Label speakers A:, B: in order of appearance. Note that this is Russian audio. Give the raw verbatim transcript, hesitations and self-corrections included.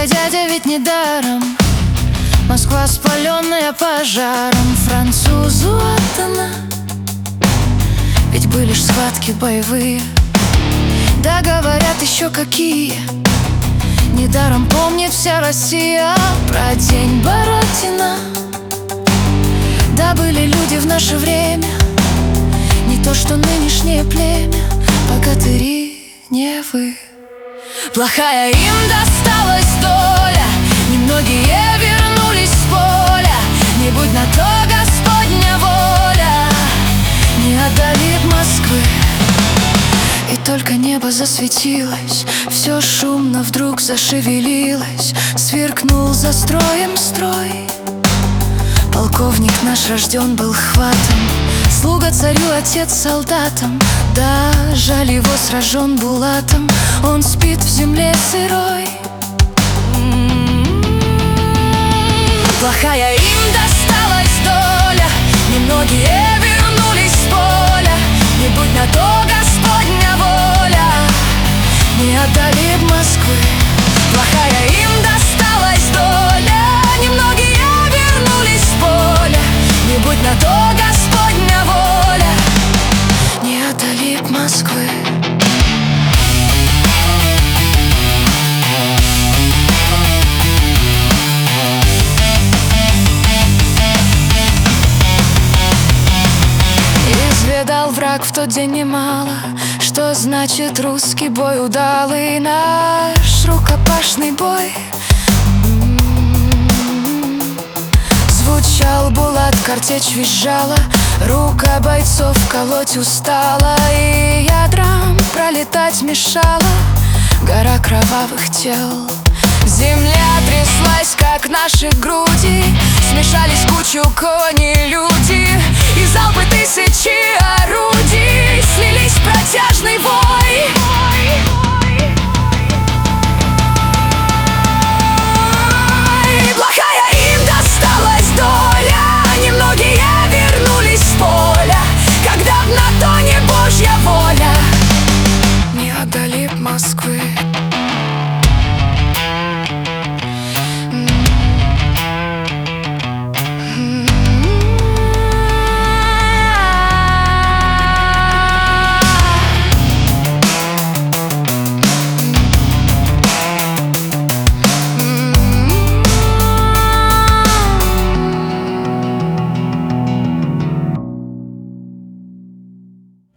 A: Ой, дядя, ведь не даром Москва, спаленная пожаром, французу отдана. Ведь были ж схватки боевые, да говорят еще какие. Недаром помнит вся Россия про день Бородина. Да были люди в наше время, не то что нынешнее племя, богатыри не вы. Плохая им досталась доля, немногие вернулись с поля. Не будь на то Господня воля, не отдали б Москвы. И только небо засветилось, все шумно вдруг зашевелилось. Сверкнул за строем строй. Полковник наш рожден был хватом, слуга царю, отец солдатам. Да, жаль, его сражен булатом, он спит в земле сырой. Плохая им досталась доля, немногие вернулись с поля. Не будь на то Господня воля, не отдали б Москвы. Плохая им досталась доля, немногие вернулись с поля. Не будь на то Господня воля, не отдали б Москвы. Изведал враг в тот день немало, что значит русский бой удалый, наш рукопашный бой. Звучал булат, картечь визжала, рука бойцов колоть устала, и ядрам пролетать мешала гора кровавых тел. Земля тряслась, как наши груди, смешались кучу кони и люди.